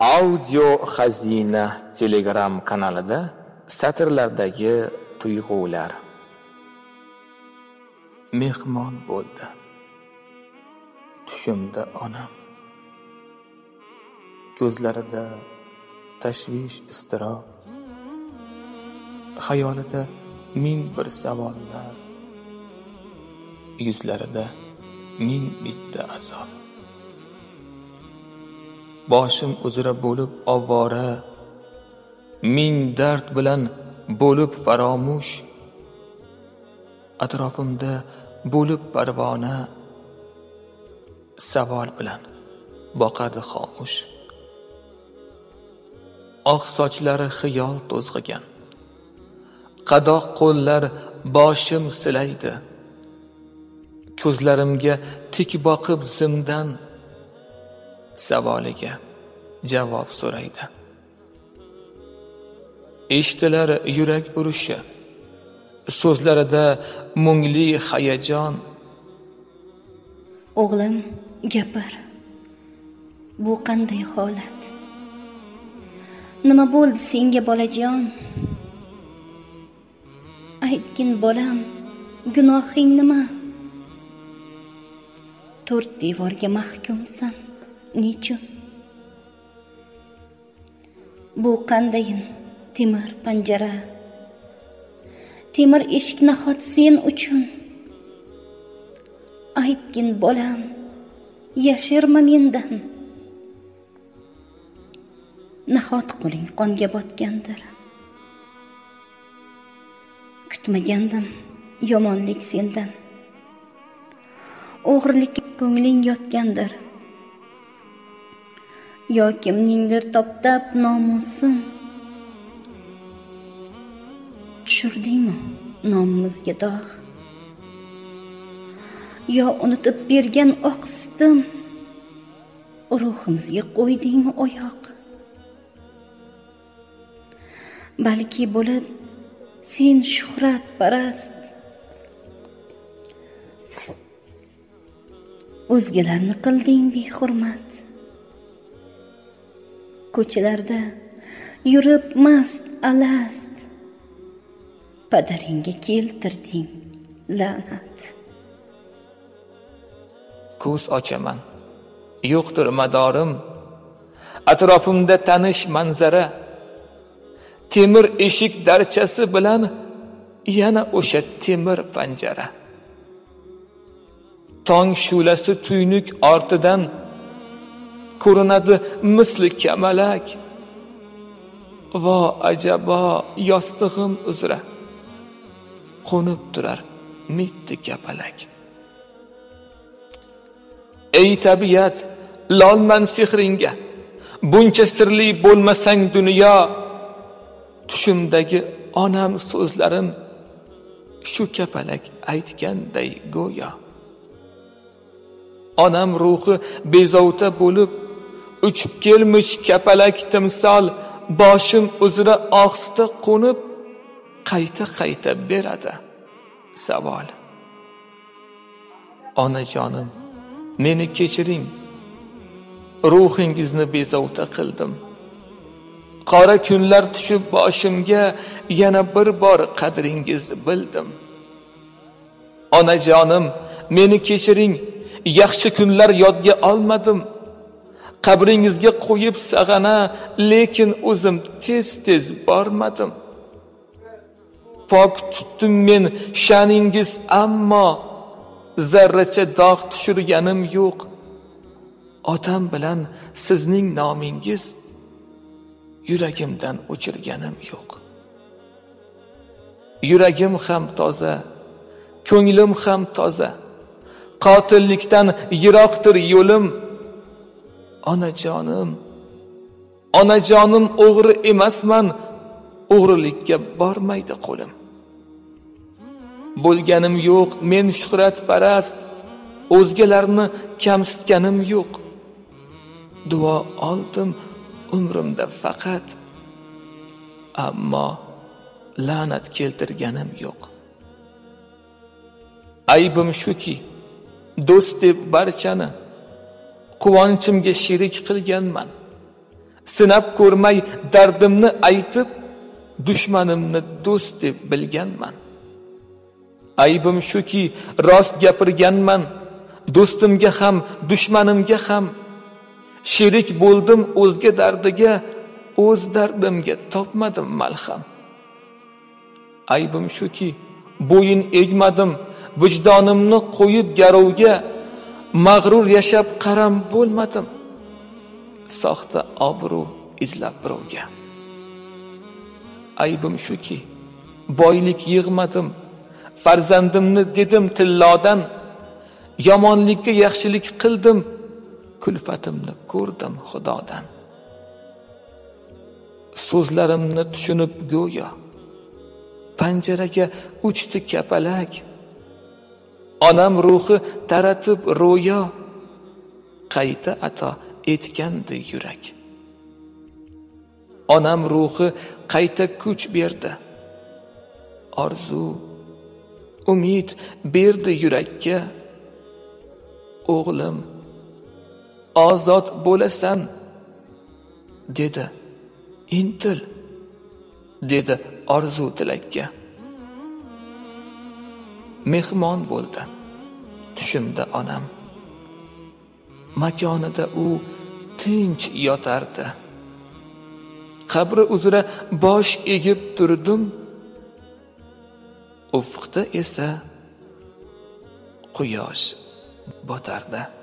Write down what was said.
Audio Xazina Telegram kanalida satrlardagi tuyg'ular. Mehmon bo'ldi tushimda onam. Ko'zlarida tashvish, iztirob, xayolida ming bir savollar, yuzlarida ming bitta azob. Boshim uzra bo'lib ovora, ming dard bilan bo'lib faromush, atrofimda bo'lib parvona, savol bilan boqadi xomush. Oq sochlari xiyol to'zg'igan, qadoq qo'llar boshim silaydi. Ko'zlarimga tik boqib zimdan savoliga javob so'raydi. Eshitilar yurak urushi, so'zlarida mungli hayajon. O'g'lim, gapir. Bu qanday holat? Nima bo'ldi senga bolajon? Aytgin bolam, gunohing nima? To'rt devorga mahkumsan, nechun? Bu qandayin temir panjara? Temir eshik nahot sen uchun? Aytgin bolam, yashirma mendan. Nahot qo'ling qonga botgandir? Kutmagandim yomonlik sendan. O'g'rilikka ko'ngling yotgandir. Yo kimningdir toptab nomusin. Tushirdingmi nomimizga dog'? Yo unutib bergan oq sutim ruhimizga qo'ydingmi oyoq? Balki bo'lib sen shuhrat parast, o'zgalarni qilding behurmat. Ko'chalarda yurib mast alast, padaringga keltirding la'nat. Ko'z ochaman, yo'qdir madorim, atrofimda tanish manzara. Temir eshik darchasi bilan yana o'sha temir panjara. Tong shulasi tuynuk ortidan ko'rinadi misli kamalak. Vo ajabo yostig'im uzra qo'nib turar mitti kapalak. Ey tabiat, lolman sehringga, buncha sirli bo'lmasang dunyo. Tushimdagi onam so'zlarim shu kapalak aytganday go'yo. Onam ruhi bezovta bo'lib uchib kelmish kapalak timsol, boshim uzra ohista qo'nib qayta beradi savol. Onajonim, meni kechiring, ruhingizni bezovta qildim. Qora kunlar tushib boshimga, yana bir bor qadringizni bildim. Onajonim, meni kechiring, yaxshi kunlar yodga olmadim. Qabringizga qo'yib sag'ana, lekin o'zim tez bormadim. Pok tutdim men sha'ningiz, ammo zarracha dog' tushirganim yo'q. Otam bilan sizning nomingiz yuragimdan o'chirganim yo'q. Yuragim ham toza, ko'nglim ham toza. Qotillikdan yiroqdir yo'lim. Onajonim, o'g'ri emasman, o'g'rilikka bormaydi qo'lim. Bo'lganim yo'q men shuhrat parast, o'zgalarni kamsitganim yo'q. Duo oldim umrimda faqat, ammo la'nat keltirganim yo'q. Aybim shuki, do'st deb barchani quvonchimga sherik qilganman. sinab ko'rmay dardimni aytib, dushmanimni do'st deb bilganman. Aybim shuki, rost gapirganman, do'stimga ham, dushmanimga ham. Sherik bo'ldim o'zga dardiga, o'z dardimga topmadim malham. Aybim shuki, bo'yin egmadim, vijdonimni qo'yib garovga, mag'rur yashab qaram bo'lmadim, soxta obro' izlab birovga. Aybim shuki, boylik yig'madim, farzandimni dedim tillodan, yomonlikka yaxshilik qildim, kulfatimni ko'rdim Xudodan. So'zlarimni tushunib go'yo, panjaraga uchdi kapalak, onam ruhi taratib ro'yo, qayta ato etgandi yurak. Onam ruhi qayta kuch berdi, orzu, umid berdi yurakka. O'g'lim, ozod bo'lasan, dedi. Intil, dedi orzu tilakka. Mehmon bo'ldi tushimda onam, makonida u tinch yotardi. Qabri uzra bosh egib turdim, ufqda esa quyosh botardi.